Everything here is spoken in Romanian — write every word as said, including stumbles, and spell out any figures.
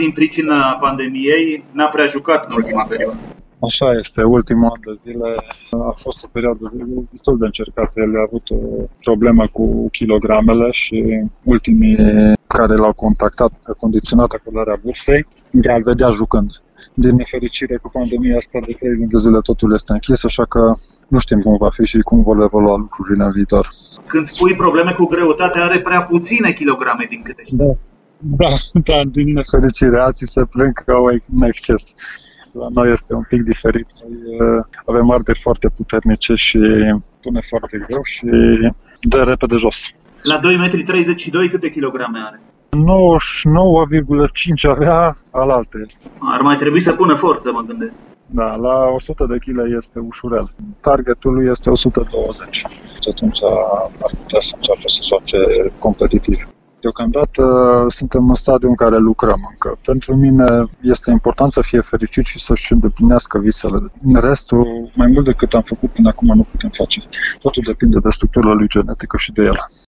din pricina pandemiei n-a prea jucat în ultima perioadă. Așa este, ultimul an de zile a fost o perioadă destul de încercată. El a avut o problemă cu kilogramele și ultimii care l-au contactat a condiționat acordarea bursei de a-l vedea jucând. Din nefericire, cu pandemia asta de trei luni de zile totul este închis, așa că nu știm cum va fi și cum vor evolua lucrurile în viitor. Când spui probleme cu greutate, are prea puține kilograme din câte știu. Da, da, da, din nefericire, alții se plâng că au în exces. La noi este un pic diferit. Noi uh, avem arderi foarte puternice și pune foarte greu și dă repede jos. La doi metri treizeci și doi câte kilograme are? nouăzeci și nouă virgulă cinci avea alaltă. Ar mai trebui să pună forță, mă gândesc. Da, la o sută de kilograme este ușurel. Targetul lui este o sută douăzeci. Și atunci ar putea să înceapă să joace competitiv. Deocamdată suntem în stadiul în care lucrăm încă. Pentru mine este important să fie fericit și să-și îndeplinească visele. Restul, mai mult decât am făcut până acum, nu putem face. Totul depinde de structura lui genetică și de el.